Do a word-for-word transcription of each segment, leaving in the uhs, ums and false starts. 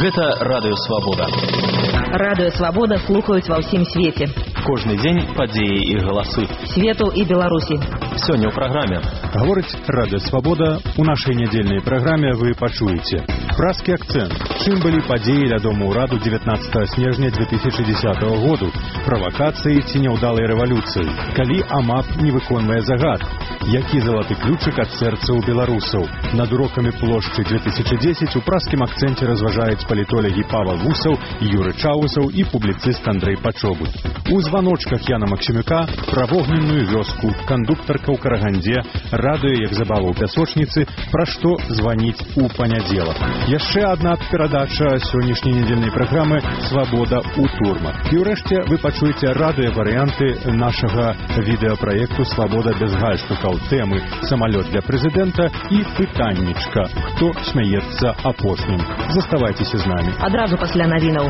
Гэта Радыё Свабода. Радыё Свабода слухаюць ва ўсім свеце. Кожны дзень падзеі і галасы. Свету і Беларусі. Сёння ў праграме. Гаворыць Радыё Свабода. У нашай нядзельнай праграме вы пачуеце. Празкі акцэнт. Чым былі падзеі ля Дому ўраду дзевятнаццатага снежня две тысячи десятого году? Правакацыі ці няўдалай рэвалюцыі? Калі АМАП не выконвае загад? Які залаты ключык ад сэрца ў беларусаў? Над урокамі плошчы две тысячи десять у празкім акцэнце разважаюць палітолагі Павел Вусаў, Юры Чаусаў і публіцыст Андрэй Пачобут. У званочках Яна Максімюка пра вогненную вёску, кандуктарка ў Карагандзе, радыё як забава ў пясочніцы, пра што званіць у панядзелак. Яшчэ адна перадача сённяшняй нядзельнай праграмы «Свабода ў турмах». І ўрэшце вы пачуеце радыёварыянты нашага відэапраекту «Свабода без гальштукаў». Тэмы «Самалёт для прэзідэнта» і пытаннічка «Хто смяецца апошнім». Заставайцеся з намі. Адразу пасля навінаў.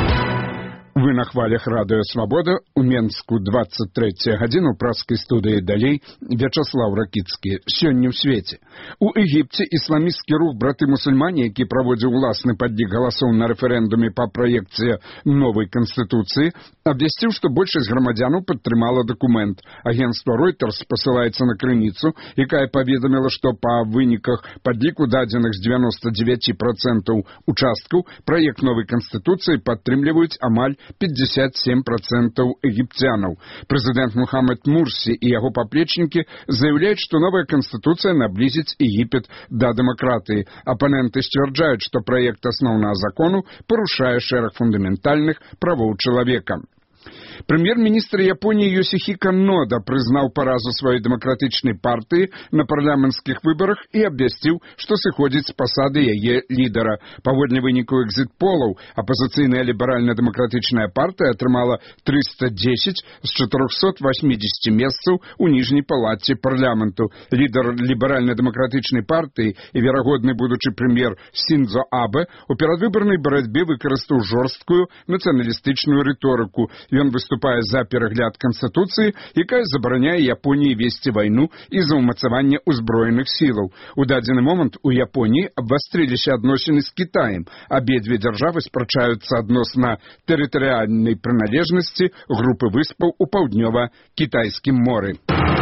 Вы на хвалях Радыё Свабода. У Менску двадцать третья гадзіна ў праскай студыі далей Вячаслав Ракіцкі. Сёння ў свеце. У Егіпце ісламісцкі рух браты-мусульмане, які праводзіў уласны падлік галасоў на рэферэндуме па праекце новай канстытуцыі, абвясціў, што большасць грамадзянаў падтрымала дакумент. Агенцтва Reuters пасылаецца на крыніцу, якая паведаміла, што па выніках падліку дадзеных з девяносто девять процентов участкаў праект новай канстытуцыі падтрымліваюць амаль пятьдесят семь процентов египтянаў. Прэзідэнт Мухаммад Мурсі і яго паплечнікі заяўляюць, што новая канстытуцыя наблізіць Егіпет да дэмакратыі. Апаненты сцвярджаюць, што праект асноўнага закону парушае шэраг фундаментальных правоў чалавека. Прэм'ер-міністр Японіі Йосіхіка Нода прызнаў паразу сваёй дэмакратычнай партыі на парламенцкіх выбарах і абвясціў, што сыходзіць з пасады яе лідара. Паводле вынікаў экзіт-полаў, апазіцыйная ліберальна-дэмакратычная партыя атрымала триста десять з четырёхсот восьмидесяти месцаў у ніжняй палаце парламенту. Лідар ліберальна-дэмакратычнай партыі і верагодны будучы прэм'ер Сіндзо Абе у перадвыбарнай барацьбе выкарыстаў жорсткую нацыяналістычную рыторыку. Ён выступае за перагляд Канстытуцыі, якая забараняе Японіі весці вайну і за ўмацаванне ўзброеных сілаў. У дадзены момант у Японіі абвастрыліся адносіны з Кітаем. Абедзве дзяржавы спрачаюцца адносна тэрытарыяльнай прыналежнасці групы выспаў у паўднёва-кітайскім моры.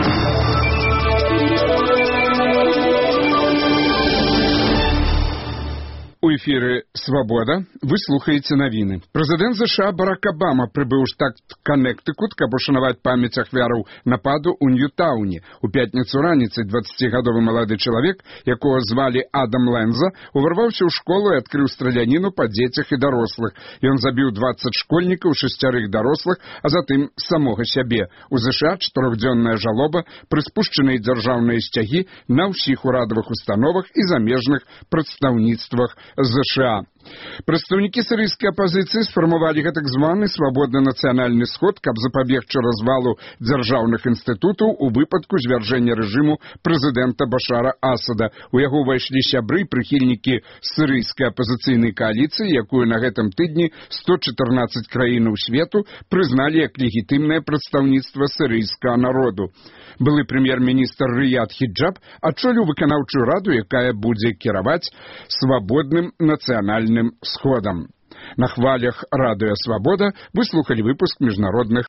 У эфіры «Свабода» вы слухаеце навіны. Прэзідэнт ЗША Барак Абама прыбыў у штат Каннектыкут, каб ушанаваць памяць ахвяраў нападу ў Ньютауне. У пятніцу раніцай дваццацігадовы малады чалавек, якога звалі Адам Ленза, уварваўся ў школу і адкрыў страляніну па дзецях і дарослых. Ён забіў дваццаць школьнікаў, шасцярых дарослых, а затым самога сябе. У ЗША чатырохдзённая жалоба, прыспушчаныя дзяржаўныя сцягі на ўсіх урадавых установах і замежных прадстаўніцтвах ЗША. Прадстаўнікі сірыйскай апазіцыі сфармавалі гэтак званы свабодны нацыянальны сход, каб запабегчы развалу дзяржаўных інстытутаў у выпадку звяржэння рэжыму прэзідэнта Башара Асада. У яго ўвайшлі сябры і прыхільнікі сірыйскай апазіцыйнай кааліцыі, якую на гэтым тыдні сто чатырнаццаць краінаў свету прызналі як легітымнае прадстаўніцтва сірыйскага народу. Былы прэм'ер-міністр Рыяд Хіджаб адчоліў выканаўчую раду, якая будзе кіраваць свабодным нацыянальным сходам. На хвалях Радыё Свабода вы слухалі выпуск міжнародных